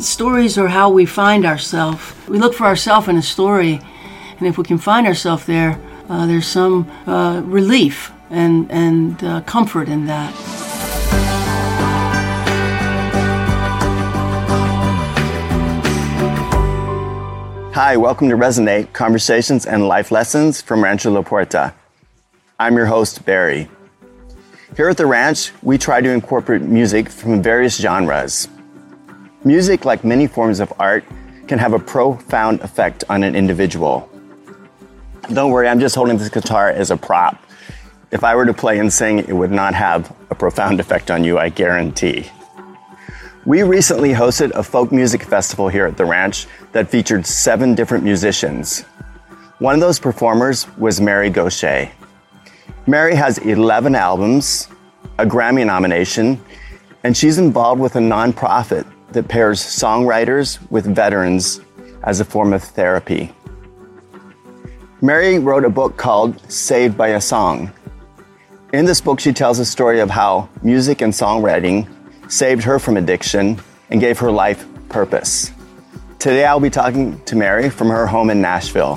stories are how we find ourselves. We look for ourselves in a story, and if we can find ourselves there, there's some relief and comfort in that. Hi, welcome to Resonate, Conversations and Life Lessons from Rancho La Puerta. I'm your host, Barry. Here at the ranch, we try to incorporate music from various genres. Music, like many forms of art, can have a profound effect on an individual. Don't worry, I'm just holding this guitar as a prop. If I were to play and sing, it would not have a profound effect on you, I guarantee. We recently hosted a folk music festival here at the ranch that featured 7 different musicians. One of those performers was Mary Gauthier. Mary has 11 albums, a Grammy nomination, and she's involved with a nonprofit that pairs songwriters with veterans as a form of therapy. Mary wrote a book called Saved by a Song. In this book, she tells a story of how music and songwriting saved her from addiction and gave her life purpose. Today, I'll be talking to Mary from her home in Nashville.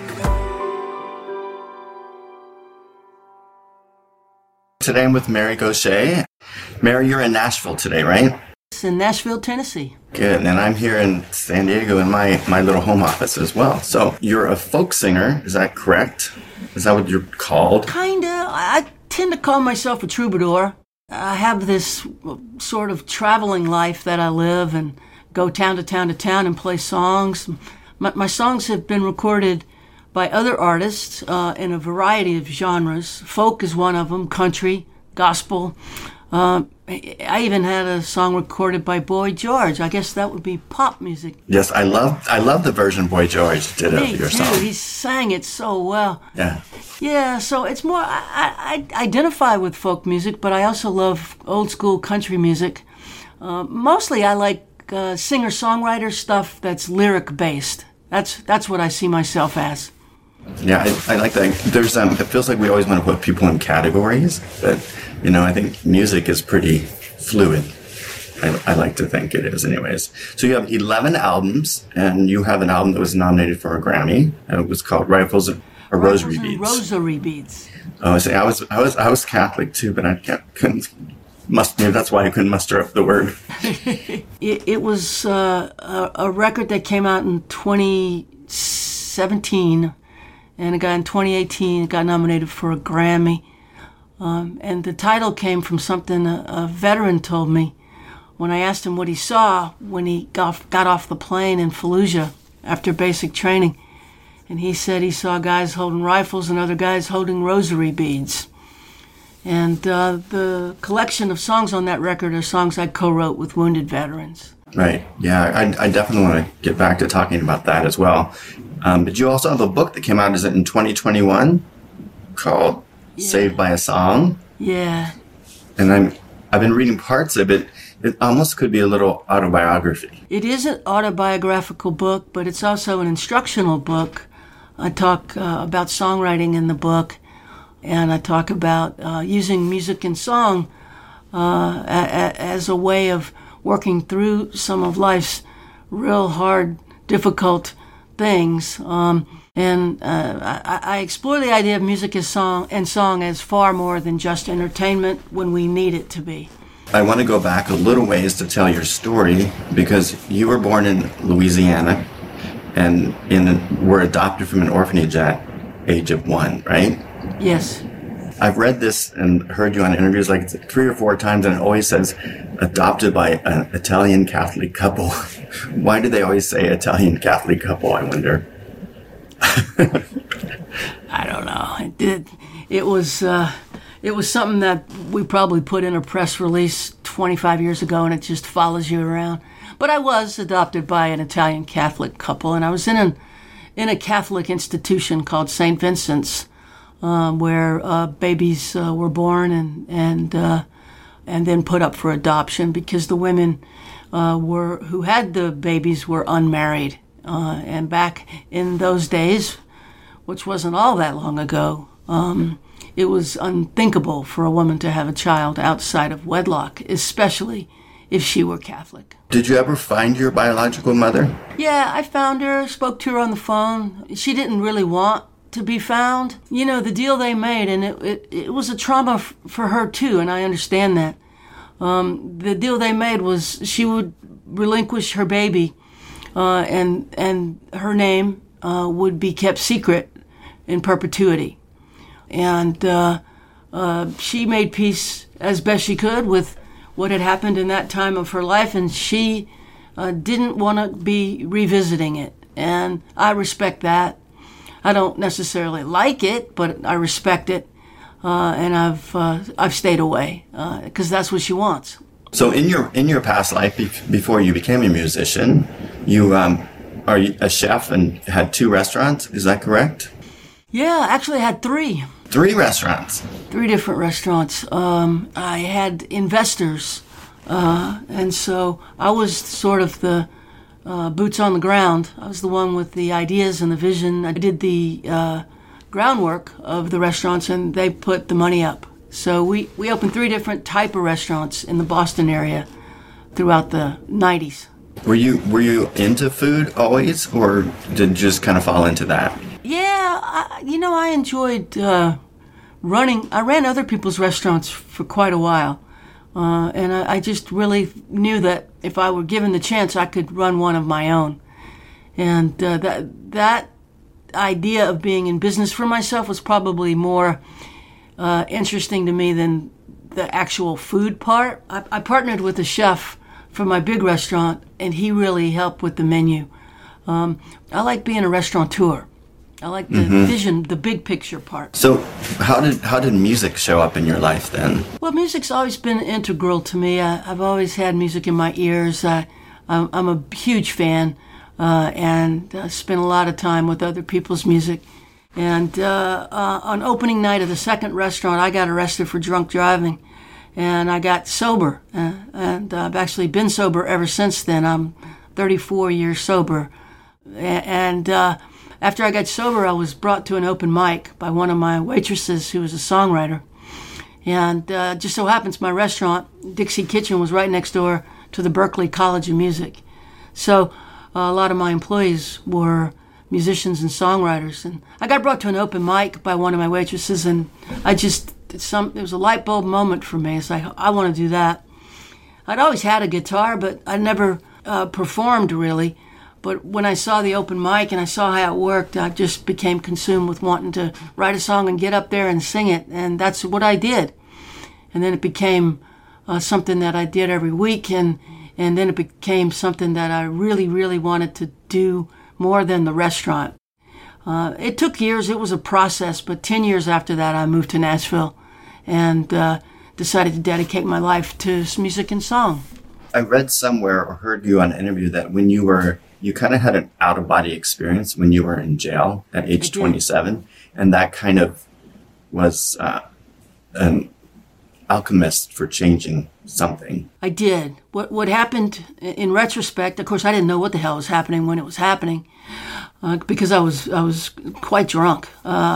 Today, I'm with Mary Gauthier. Mary, you're in Nashville today, right? It's in Nashville, Tennessee. Good, and I'm here in San Diego in my little home office as well. So you're a folk singer, is that correct? Is that what you're called? Kinda. I tend to call myself a troubadour. I have this sort of traveling life that I live and go town to town to town and play songs. My songs have been recorded by other artists in a variety of genres. Folk is one of them, country, gospel. I even had a song recorded by Boy George. I guess that would be pop music. Yes, I love the version Boy George did of your song. He sang it so well. Yeah. Yeah, so it's more, I identify with folk music, but I also love old school country music. Mostly I like singer-songwriter stuff that's lyric-based. That's what I see myself as. Yeah, I like that. There's it feels like we always want to put people in categories, but I think music is pretty fluid. I like to think it is, anyways. So you have 11 albums, and you have an album that was nominated for a Grammy, and it was called Rifles or Rosary Beads. Rosary Beads. Oh, see, I was Catholic too, but I couldn't. Maybe that's why I couldn't muster up the word. It was a record that came out in 2017. And it got in 2018, it got nominated for a Grammy. And the title came from something a veteran told me when I asked him what he saw when he got off the plane in Fallujah after basic training. And he said he saw guys holding rifles and other guys holding rosary beads. And the collection of songs on that record are songs I co-wrote with wounded veterans. Right. Yeah, I definitely want to get back to talking about that as well. But you also have a book that came out, is it in 2021, called Saved by a Song? Yeah. And I've been reading parts of it. It almost could be a little autobiography. It is an autobiographical book, but it's also an instructional book. I talk about songwriting in the book, and I talk about using music and song as a way of working through some of life's real hard, difficult things. I explore the idea of music as song as far more than just entertainment when we need it to be. I want to go back a little ways to tell your story, because you were born in Louisiana and were adopted from an orphanage at age of 1, right? Yes. I've read this and heard you on interviews like 3 or 4 times, and it always says adopted by an Italian Catholic couple. Why do they always say Italian Catholic couple, I wonder? I don't know. It was something that we probably put in a press release 25 years ago, and it just follows you around. But I was adopted by an Italian Catholic couple, and I was in a Catholic institution called St. Vincent's, where babies were born and then put up for adoption because the women who had the babies were unmarried. And back in those days, which wasn't all that long ago, it was unthinkable for a woman to have a child outside of wedlock, especially if she were Catholic. Did you ever find your biological mother? Yeah, I found her, spoke to her on the phone. She didn't really want to be found. You know, the deal they made, and it was a trauma for her too, and I understand that. The deal they made was she would relinquish her baby, and her name would be kept secret in perpetuity. And she made peace as best she could with what had happened in that time of her life, and she didn't want to be revisiting it. And I respect that. I don't necessarily like it, but I respect it, and I've stayed away because that's what she wants. So in your past life, before you became a musician, you are a chef and had 2 restaurants. Is that correct? Yeah, actually I had 3. 3 restaurants. 3 different restaurants. I had investors, and so I was sort of the boots on the ground. I was the one with the ideas and the vision. I did the groundwork of the restaurants, and they put the money up. So we opened 3 different type of restaurants in the Boston area throughout the 90s. Were you into food always, or did you just kind of fall into that? Yeah, I enjoyed running. I ran other people's restaurants for quite a while, and I just really knew that if I were given the chance, I could run one of my own. And that idea of being in business for myself was probably more interesting to me than the actual food part. I partnered with a chef for my big restaurant, and he really helped with the menu. I like being a restaurateur. I like the vision, the big picture part. So how did music show up in your life then? Well, music's always been integral to me. I've always had music in my ears. I'm a huge fan, and I spend a lot of time with other people's music. And on opening night of the second restaurant, I got arrested for drunk driving, and I got sober. And I've actually been sober ever since then. I'm 34 years sober. And after I got sober, I was brought to an open mic by one of my waitresses who was a songwriter. And just so happens my restaurant, Dixie Kitchen, was right next door to the Berklee College of Music. So a lot of my employees were musicians and songwriters. And I got brought to an open mic by one of my waitresses, and it was a light bulb moment for me. It's like, I want to do that. I'd always had a guitar, but I never performed really. But when I saw the open mic and I saw how it worked, I just became consumed with wanting to write a song and get up there and sing it. And that's what I did. And then it became something that I did every week. And then it became something that I really, really wanted to do more than the restaurant. It took years. It was a process. But 10 years after that, I moved to Nashville and decided to dedicate my life to music and song. I read somewhere or heard you on an interview that when you kind of had an out-of-body experience when you were in jail at age 27, and that kind of was an alchemist for changing something. I did. What happened in retrospect, of course, I didn't know what the hell was happening when it was happening because I was quite drunk.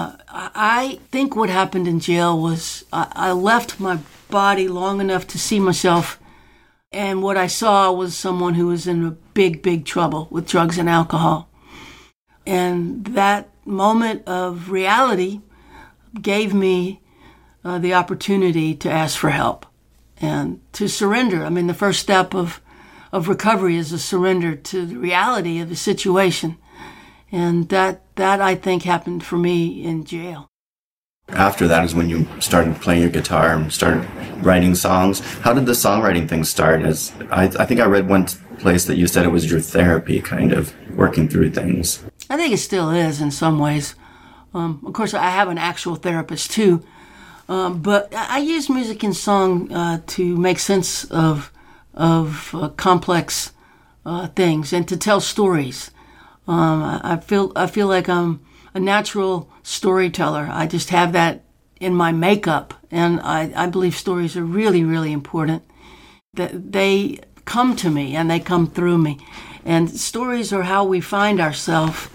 I think what happened in jail was I left my body long enough to see myself. And what I saw was someone who was in a big, big trouble with drugs and alcohol. And that moment of reality gave me the opportunity to ask for help and to surrender. I mean, the first step of recovery is a surrender to the reality of the situation. And that I think happened for me in jail. After that is when you started playing your guitar and started writing songs. How did the songwriting thing start? I think I read one place that you said it was your therapy, kind of working through things. I think it still is in some ways. Of course, I have an actual therapist too. But I use music and song to make sense of complex things and to tell stories. I feel like I'm a natural storyteller. I just have that in my makeup, and I believe stories are really, really important. That they come to me and they come through me, and stories are how we find ourselves.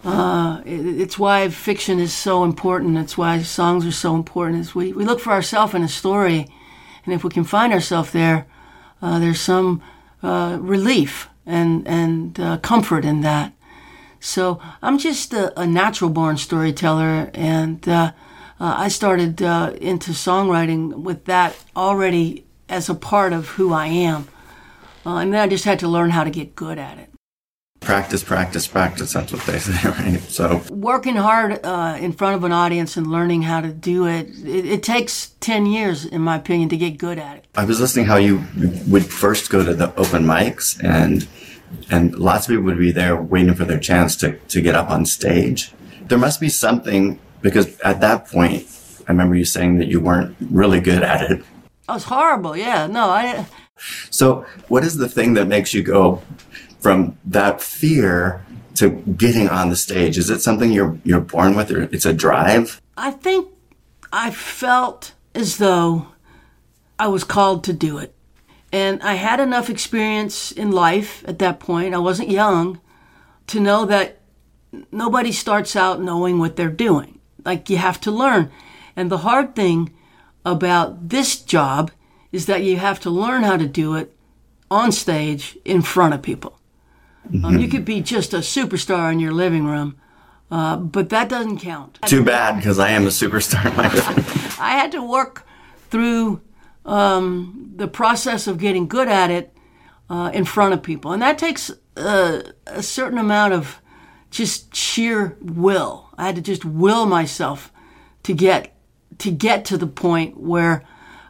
It's why fiction is so important. It's why songs are so important. Is we look for ourselves in a story, and if we can find ourselves there, There's some relief and comfort in that. So I'm just a natural-born storyteller, and I started into songwriting with that already as a part of who I am. And then I just had to learn how to get good at it. Practice, practice, practice. That's what they say, right? So working hard in front of an audience and learning how to do it, it takes 10 years, in my opinion, to get good at it. I was listening how you would first go to the open mics, and lots of people would be there waiting for their chance to get up on stage. There must be something, because at that point, I remember you saying that you weren't really good at it. I was horrible, yeah. No, So what is the thing that makes you go from that fear to getting on the stage? Is it something you're born with, or it's a drive? I think I felt as though I was called to do it. And I had enough experience in life at that point, I wasn't young, to know that nobody starts out knowing what they're doing. Like, you have to learn. And the hard thing about this job is that you have to learn how to do it on stage in front of people. Mm-hmm. You could be just a superstar in your living room, but that doesn't count. Too bad, because I am a superstar in my living room. I had to work through the process of getting good at it in front of people. And that takes a certain amount of just sheer will. I had to just will myself to get to the point where,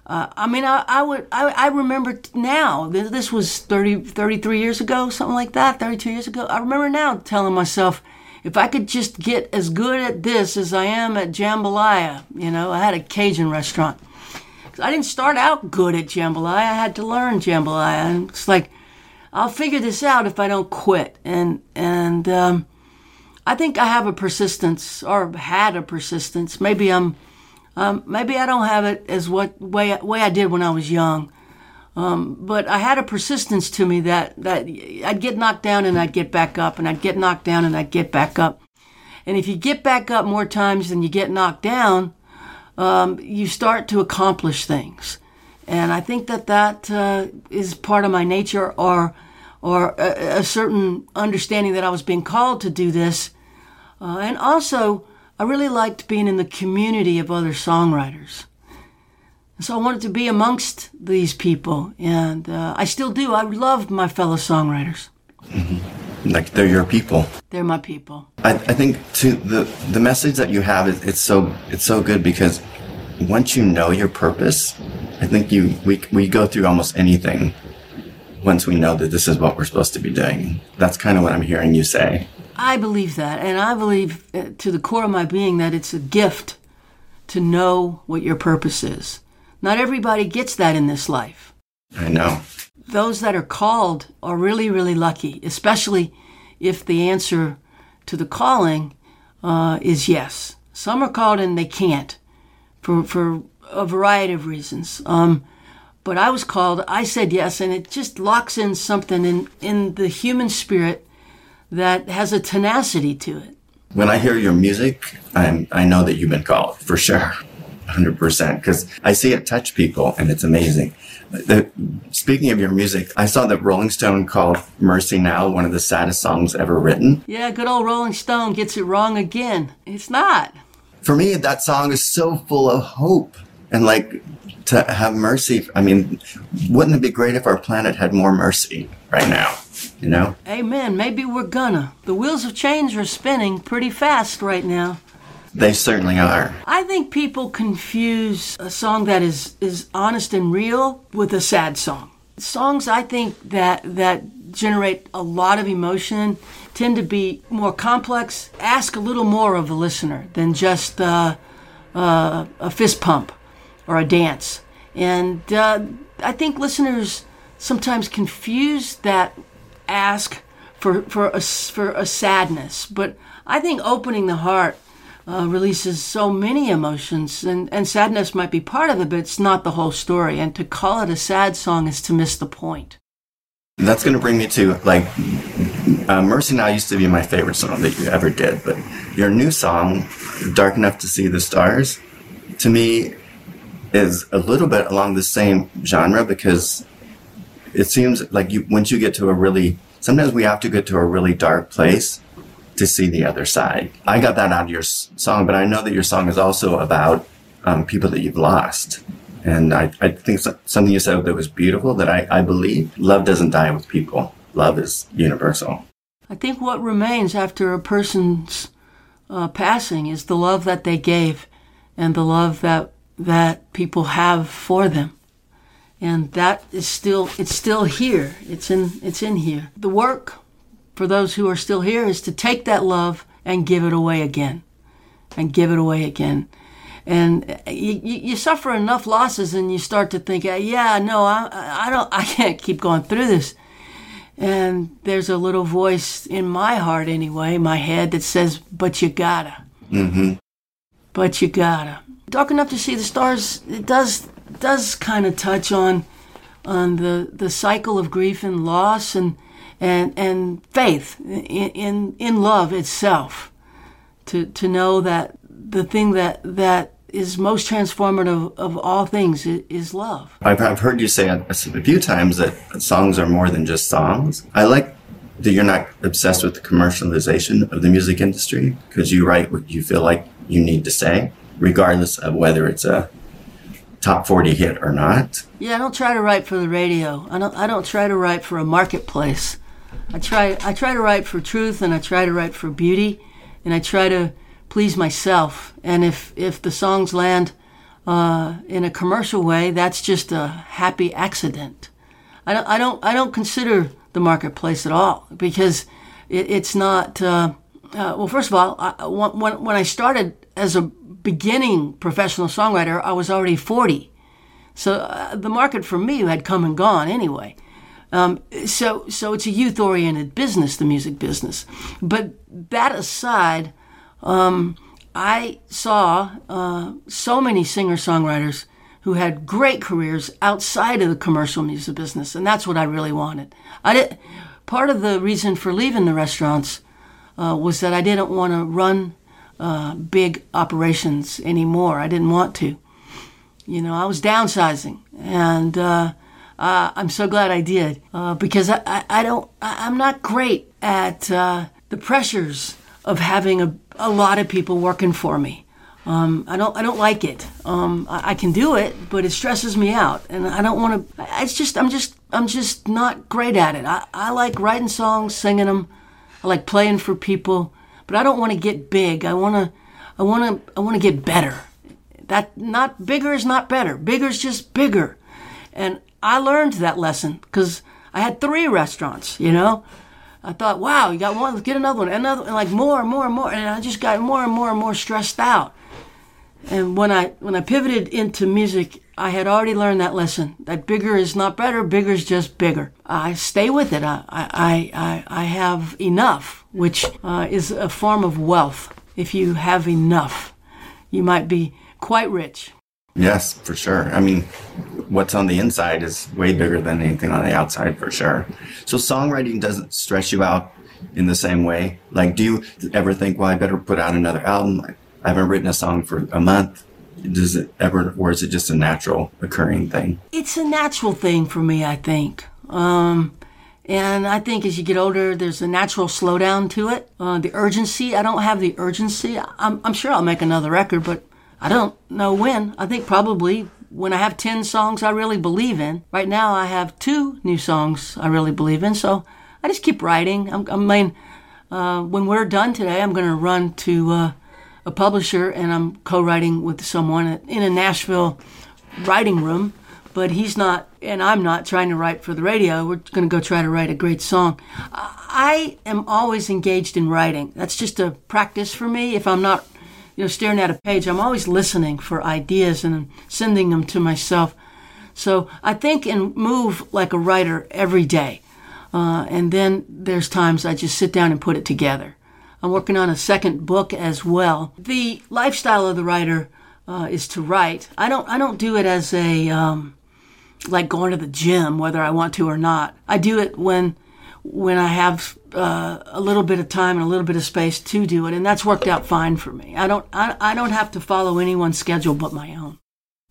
I remember now, this was 33 years ago, something like that, 32 years ago. I remember now telling myself, if I could just get as good at this as I am at jambalaya. I had a Cajun restaurant. I didn't start out good at jambalaya. I had to learn jambalaya. And it's like, I'll figure this out if I don't quit. And I think I have a persistence, or had a persistence. Maybe I don't have it as way I did when I was young. But I had a persistence to me that I'd get knocked down and I'd get back up, and I'd get knocked down and I'd get back up. And if you get back up more times than you get knocked down, you start to accomplish things. And I think that is part of my nature, or a certain understanding that I was being called to do this. And also, I really liked being in the community of other songwriters. So I wanted to be amongst these people, and I still do. I love my fellow songwriters. Mm-hmm. Like, they're your people. They're my people. I think too, the message that you have it's so good, because once you know your purpose, I think we go through almost anything once we know that this is what we're supposed to be doing. That's kind of what I'm hearing you say. I believe that, and I believe to the core of my being that it's a gift to know what your purpose is. Not everybody gets that in this life. I know. Those that are called are really, really lucky, especially if the answer to the calling is yes. Some are called and they can't for a variety of reasons. But I was called, I said yes, and it just locks in something in the human spirit that has a tenacity to it. When I hear your music, I know that you've been called, for sure. 100%, because I see it touch people, and it's amazing. Speaking of your music, I saw that Rolling Stone called Mercy Now one of the saddest songs ever written. Yeah, good old Rolling Stone gets it wrong again. It's not. For me, that song is so full of hope, and like, to have mercy. I mean, wouldn't it be great if our planet had more mercy right now? Amen. Maybe we're gonna. The wheels of change are spinning pretty fast right now. They certainly are. I think people confuse a song that is honest and real with a sad song. Songs, I think, that generate a lot of emotion tend to be more complex, ask a little more of the listener than just a fist pump or a dance. And I think listeners sometimes confuse that ask for a sadness. But I think opening the heart releases so many emotions, and sadness might be part of it, but it's not the whole story. And to call it a sad song is to miss the point. That's going to bring me to, Mercy Now used to be my favorite song that you ever did, but your new song, Dark Enough to See the Stars, to me is a little bit along the same genre, because it seems like once you get to sometimes we have to get to a really dark place to see the other side. I got that out of your song, but I know that your song is also about people that you've lost. And I think something you said that was beautiful, that I believe love doesn't die with people. Love is universal. I think what remains after a person's passing is the love that they gave and the love that people have for them. And that is still here. It's in here. The work for those who are still here is to take that love and give it away again. And give it away again. And you suffer enough losses and you start to think, I can't keep going through this. And there's a little voice in my heart anyway, my head, that says, but you gotta. Mm-hmm. But you gotta. Dark Enough to See the Stars, it does kind of touch on the cycle of grief and loss and faith in love itself. To know that the thing that is most transformative of all things is love. I've heard you say a few times that songs are more than just songs. I like that you're not obsessed with the commercialization of the music industry, because you write what you feel like you need to say, regardless of whether it's a top 40 hit or not. Yeah, I don't try to write for the radio. I don't try to write for a marketplace. I try to write for truth, and I try to write for beauty, and I try to please myself. And if the songs land in a commercial way, that's just a happy accident. I don't consider the marketplace at all, because it's not. Well, first of all, when I started as a beginning professional songwriter, I was already 40, so the market for me had come and gone anyway. So it's a youth-oriented business, the music business. But that aside, I saw so many singer-songwriters who had great careers outside of the commercial music business, and that's what I really wanted. Part of the reason for leaving the restaurants was that I didn't want to run big operations anymore. I didn't want to. I was downsizing, and I'm so glad I did, because I'm not great at the pressures of having a lot of people working for me. I don't like it. I can do it, but it stresses me out, and I don't want to. I'm just not great at it. I like writing songs, singing them. I like playing for people, but I don't want to get big. I want to get better. That not bigger is not better. Bigger is just bigger, and I learned that lesson because I had 3 restaurants. I thought, wow, you got one, let's get another one, and like more and more and more, and I just got more and more and more stressed out. And when I pivoted into music, I had already learned that lesson, that bigger is not better, bigger is just bigger. I stay with it. I have enough, which is a form of wealth. If you have enough, you might be quite rich. Yes, for sure. I mean, what's on the inside is way bigger than anything on the outside, for sure. So songwriting doesn't stress you out in the same way? Like, do you ever think, well, I better put out another album? I haven't written a song for a month. Does it ever, or is it just a natural occurring thing? It's a natural thing for me, I think. And I think as you get older, there's a natural slowdown to it. The urgency, I don't have the urgency. I'm sure I'll make another record, but I don't know when. I think probably when I have 10 songs I really believe in. Right now I have 2 new songs I really believe in, so I just keep writing. When we're done today, I'm going to run to a publisher, and I'm co-writing with someone in a Nashville writing room, but he's not, and I'm not trying to write for the radio. We're going to go try to write a great song. I am always engaged in writing. That's just a practice for me. If I'm not staring at a page, I'm always listening for ideas and sending them to myself. So I think and move like a writer every day. And then there's times I just sit down and put it together. I'm working on a second book as well. The lifestyle of the writer is to write. I don't do it as a like going to the gym, whether I want to or not. I do it when I have a little bit of time and a little bit of space to do it, and that's worked out fine for me. I don't have to follow anyone's schedule but my own.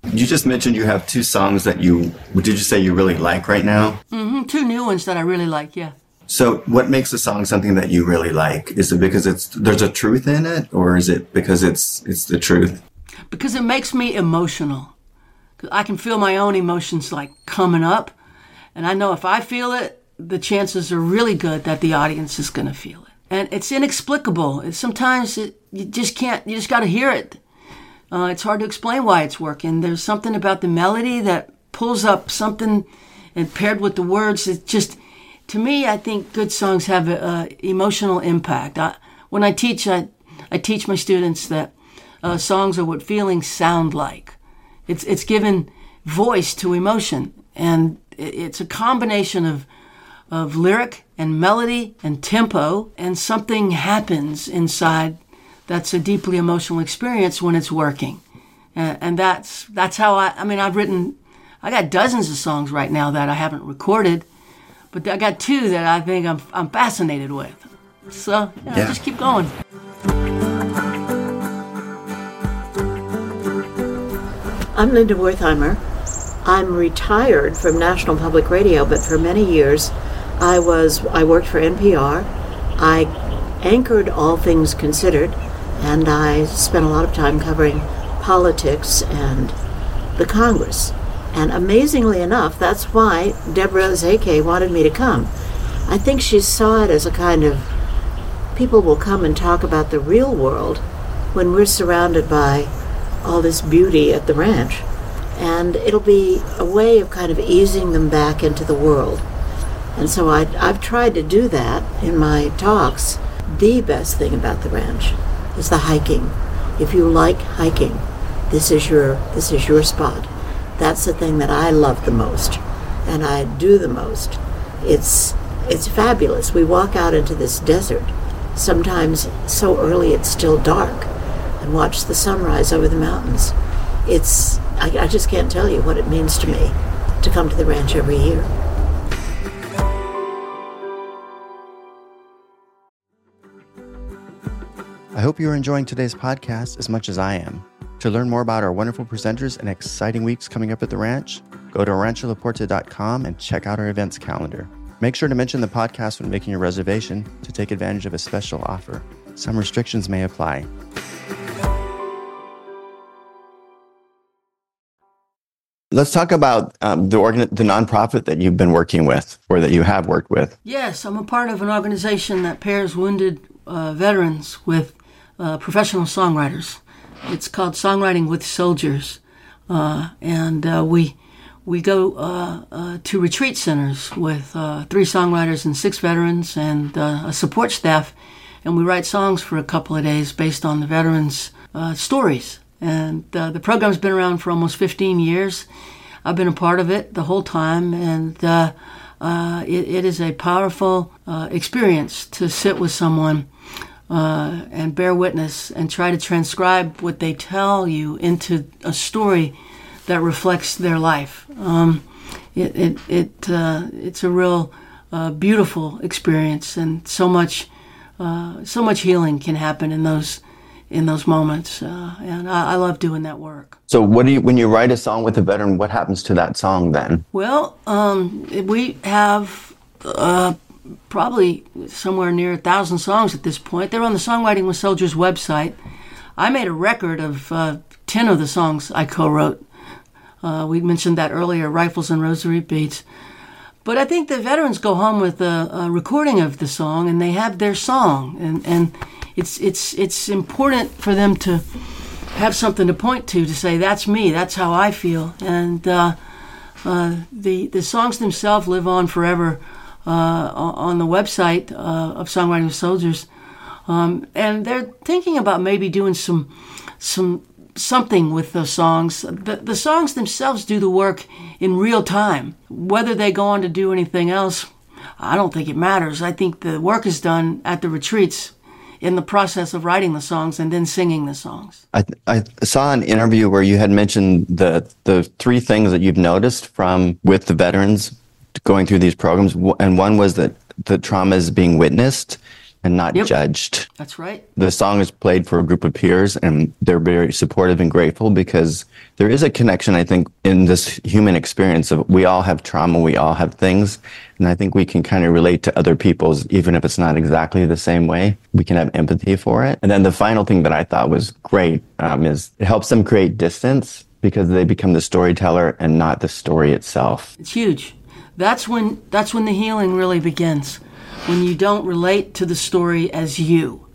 You just mentioned you have 2 songs that did you say you really like right now? Mm-hmm. 2 new ones that I really like, yeah. So what makes a song something that you really like? Is it because there's a truth in it, or is it because it's the truth? Because it makes me emotional. I can feel my own emotions like coming up, and I know if I feel it, the chances are really good that the audience is going to feel it. And it's inexplicable. Sometimes you just got to hear it. It's hard to explain why it's working. There's something about the melody that pulls up something, and paired with the words, it just, to me, I think good songs have an emotional impact. When I teach my students that songs are what feelings sound like. It's given voice to emotion, and it's a combination of lyric and melody and tempo, and something happens inside that's a deeply emotional experience when it's working. And that's how I got dozens of songs right now that I haven't recorded, but I got 2 that I think I'm fascinated with. So just keep going. I'm Linda Wertheimer. I'm retired from National Public Radio, but for many years I worked for NPR. I anchored All Things Considered, and I spent a lot of time covering politics and the Congress. And amazingly enough, that's why Deborah Szekely wanted me to come. I think she saw it as a kind of, people will come and talk about the real world when we're surrounded by all this beauty at the ranch. And it'll be a way of kind of easing them back into the world. And so I've tried to do that in my talks. The best thing about the ranch is the hiking. If you like hiking, this is your spot. That's the thing that I love the most, and I do the most. It's fabulous. We walk out into this desert, sometimes so early it's still dark, and watch the sunrise over the mountains. I just can't tell you what it means to me to come to the ranch every year. I hope you're enjoying today's podcast as much as I am. To learn more about our wonderful presenters and exciting weeks coming up at the ranch, go to rancholaporta.com and check out our events calendar. Make sure to mention the podcast when making your reservation to take advantage of a special offer. Some restrictions may apply. Let's talk about the nonprofit that you've been working with, or that you have worked with. Yes, I'm a part of an organization that pairs wounded veterans with professional songwriters. It's called Songwriting with Soldiers, and we go to retreat centers with 3 songwriters and 6 veterans and a support staff, and we write songs for a couple of days based on the veterans' stories. And the program's been around for almost 15 years. I've been a part of it the whole time, and it is a powerful experience to sit with someone and bear witness and try to transcribe what they tell you into a story that reflects their life. It's a real beautiful experience, and so much healing can happen in those moments, and I love doing that work. So when you write a song with a veteran, what happens to that song then? Well, we have probably somewhere near 1,000 songs at this point. They're on the Songwriting with Soldiers website. I made a record of 10 of the songs I co-wrote. We mentioned that earlier, Rifles and Rosary Beads. But I think the veterans go home with a recording of the song, and they have their song, and it's important for them to have something to point to say, that's me, that's how I feel. And the songs themselves live on forever on the website of Songwriting with Soldiers. And they're thinking about maybe doing something with those songs. The songs themselves do the work in real time. Whether they go on to do anything else, I don't think it matters. I think the work is done at the retreats in the process of writing the songs and then singing the songs. I saw an interview where you had mentioned the 3 things that you've noticed with the veterans going through these programs, and one was that the trauma is being witnessed, and not Yep. judged. That's right. The song is played for a group of peers, and they're very supportive and grateful because there is a connection, I think, in this human experience of we all have trauma, we all have things, and I think we can kind of relate to other people's, even if it's not exactly the same way. We can have empathy for it. And then the final thing that I thought was great is it helps them create distance because they become the storyteller and not the story itself. It's huge. That's when the healing really begins. When you don't relate to the story as you.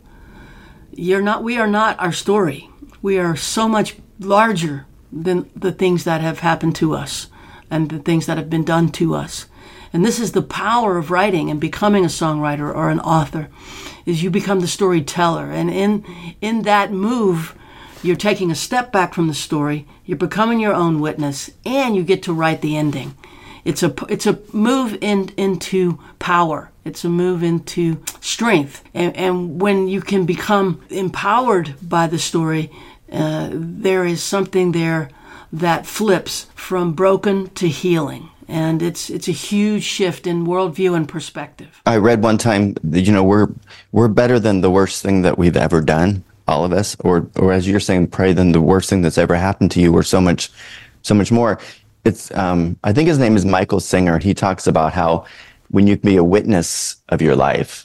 We are not our story. We are so much larger than the things that have happened to us and the things that have been done to us. And this is the power of writing and becoming a songwriter or an author, is you become the storyteller. And in that move, you're taking a step back from the story, you're becoming your own witness, and you get to write the ending. It's a move into power. It's a move into strength. And when you can become empowered by the story, there is something there that flips from broken to healing. And it's a huge shift in worldview and perspective. I read one time that, we're better than the worst thing that we've ever done, all of us, or as you're saying, probably than the worst thing that's ever happened to you. We're so much more. It's I think his name is Michael Singer. He talks about how when you can be a witness of your life,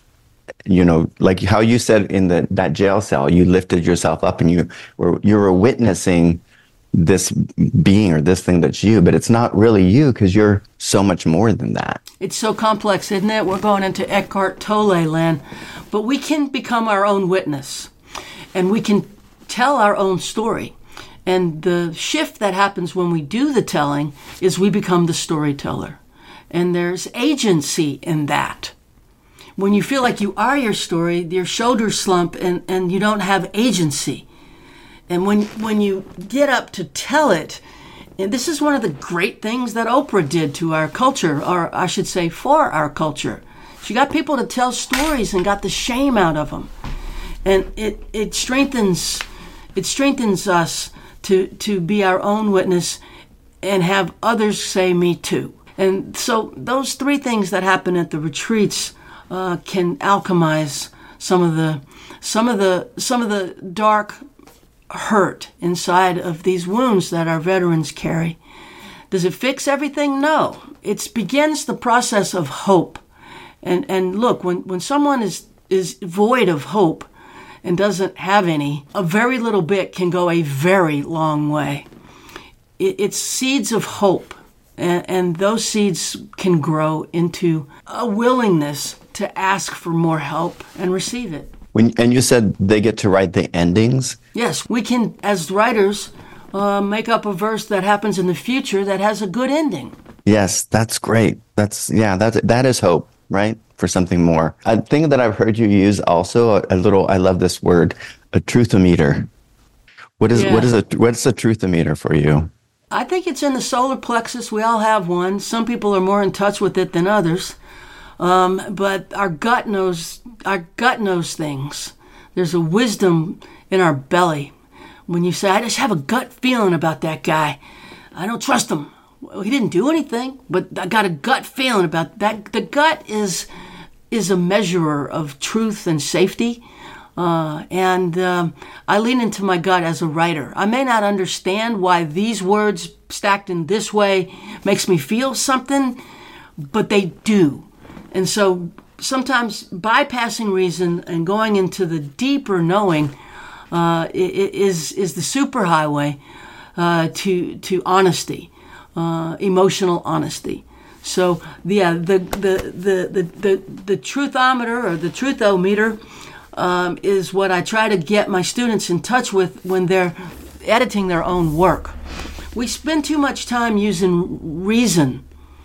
like how you said in that jail cell, you lifted yourself up and you were witnessing this being or this thing that's you, but it's not really you because you're so much more than that. It's so complex, isn't it? We're going into Eckhart Tolle land, but we can become our own witness and we can tell our own story. And the shift that happens when we do the telling is we become the storyteller. And there's agency in that. When you feel like you are your story, your shoulders slump and you don't have agency. And when you get up to tell it, and this is one of the great things that Oprah did to our culture, or I should say for our culture. She got people to tell stories and got the shame out of them. And it strengthens us to be our own witness and have others say me too. And so those three things that happen at the retreats can alchemize some of the dark hurt inside of these wounds that our veterans carry. Does it fix everything? No. It begins the process of hope. And look, when someone is void of hope and doesn't have any, a very little bit can go a very long way. It's seeds of hope, and those seeds can grow into a willingness to ask for more help and receive it. And you said they get to write the endings? Yes, we can, as writers, make up a verse that happens in the future that has a good ending. Yes, that's great. That is hope, right? For something more. A thing that I've heard you use also, I love this word, a truthometer. What's a truthometer for you? I think it's in the solar plexus. We all have one. Some people are more in touch with it than others. But our gut knows things. There's a wisdom in our belly. When you say, I just have a gut feeling about that guy. I don't trust him. Well, he didn't do anything, but I got a gut feeling about that. The gut is a measurer of truth and safety. And I lean into my gut as a writer. I may not understand why these words stacked in this way makes me feel something, but they do. And so sometimes bypassing reason and going into the deeper knowing is the superhighway to honesty, emotional honesty. So yeah, the truthometer or the truthometer is what I try to get my students in touch with when they're editing their own work. We spend too much time using reason.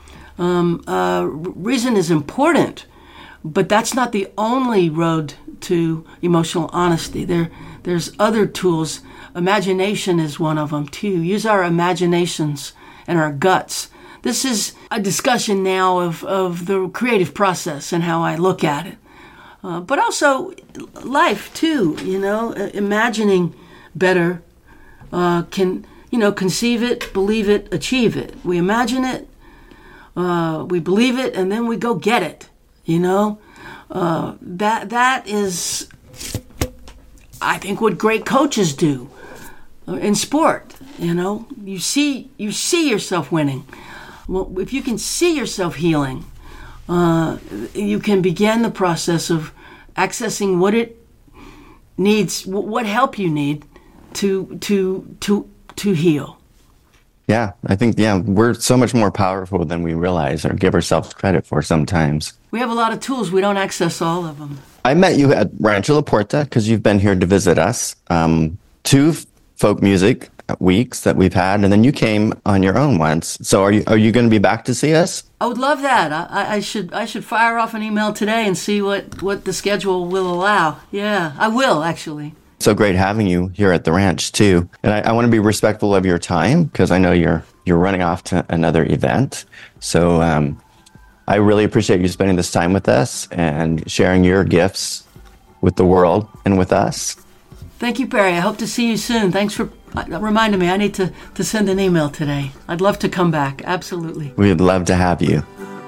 Reason is important, but that's not the only road to emotional honesty. There's other tools. Imagination is one of them too. Use our imaginations and our guts. This is a discussion now of the creative process and how I look at it. But also life too, imagining better can, conceive it, believe it, achieve it. We imagine it, we believe it, and then we go get it, That is, I think, what great coaches do in sport. You know, you see yourself winning. Well, if you can see yourself healing, you can begin the process of accessing what it needs, what help you need to heal. Yeah, I think, we're so much more powerful than we realize or give ourselves credit for sometimes. We have a lot of tools. We don't access all of them. I met you at Rancho La Puerta because you've been here to visit us. 2 folk music weeks that we've had, and then you came on your own once. So are you going to be back to see us? I would love that. I should fire off an email today and see what the schedule will allow. Yeah, I will, actually. So great having you here at the ranch too. And I want to be respectful of your time because I know you're running off to another event. So I really appreciate you spending this time with us and sharing your gifts with the world and with us. Thank you, Barry. I hope to see you soon. Thanks for reminding me. I need to send an email today. I'd love to come back. Absolutely. We'd love to have you.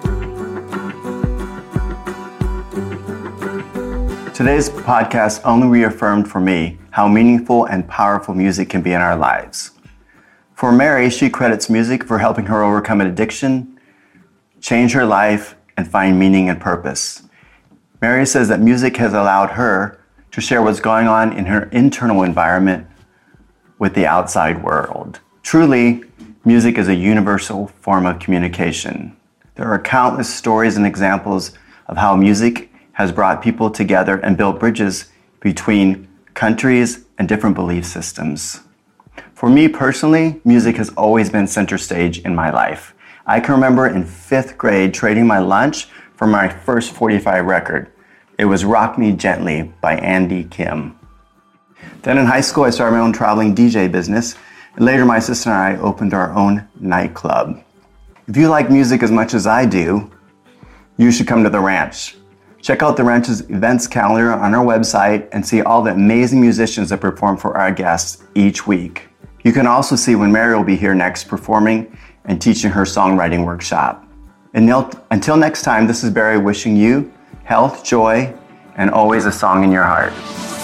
Today's podcast only reaffirmed for me how meaningful and powerful music can be in our lives. For Mary, she credits music for helping her overcome an addiction, change her life, and find meaning and purpose. Mary says that music has allowed her to share what's going on in her internal environment with the outside world. Truly, music is a universal form of communication. There are countless stories and examples of how music has brought people together and built bridges between countries and different belief systems. For me personally, music has always been center stage in my life. I can remember in 5th grade trading my lunch for my first 45 record. It was Rock Me Gently by Andy Kim. Then in high school, I started my own traveling DJ business, and later my sister and I opened our own nightclub. If you like music as much as I do, you should come to the ranch. Check out the ranch's events calendar on our website and see all the amazing musicians that perform for our guests each week. You can also see when Mary will be here next performing and teaching her songwriting workshop. And until next time, this is Barry wishing you health, joy, and always a song in your heart.